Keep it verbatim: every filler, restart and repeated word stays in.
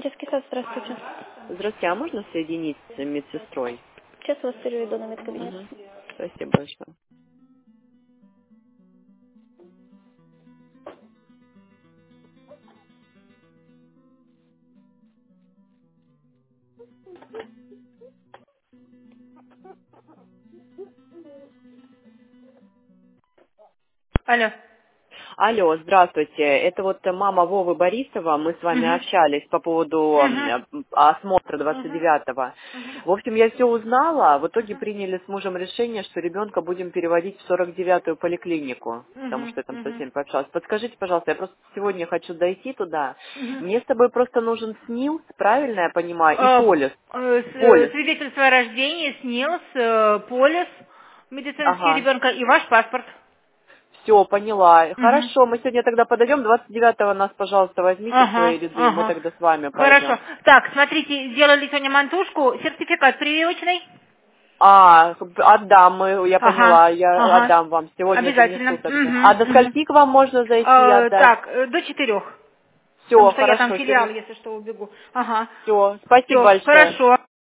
Детский сад, здравствуйте. Здравствуйте, а можно соединить с медсестрой? Сейчас вас переведу на медкабинет. Угу. Спасибо большое. Алло. Алло, здравствуйте. Это вот мама Вовы Борисова. Мы с вами Угу. общались по поводу Угу. м, осмотра двадцать Угу. девятого. Угу. В общем, я все узнала. В итоге приняли с мужем решение, что ребенка будем переводить в сорок девятую поликлинику, потому Угу. что я там со Угу. всеми пообщалась. Подскажите, пожалуйста, я просто сегодня хочу дойти туда. Угу. Мне с тобой просто нужен СНИЛС, правильно я понимаю, и Э, полис. э, с- э, Полис. Свидетельство о рождении, СНИЛС, э, полис медицинский Ага. ребенка и ваш паспорт. Все, поняла. Угу. Хорошо, мы сегодня тогда подойдем. двадцать девятого нас, пожалуйста, возьмите в Ага, свои ряды, мы ага. тогда с вами Хорошо. пойдем. Так, смотрите, сделали сегодня мантушку. Сертификат прививочный? А, отдам, мы, я Ага, поняла, я ага. отдам вам, сегодня Обязательно. занесу тогда. А до Угу, угу. скольки к вам можно зайти и Э, отдать? так, э, до четырех. Потому Все, что я там хорошо, филиал, через... если что, убегу. Ага. Все, спасибо Все, большое. хорошо.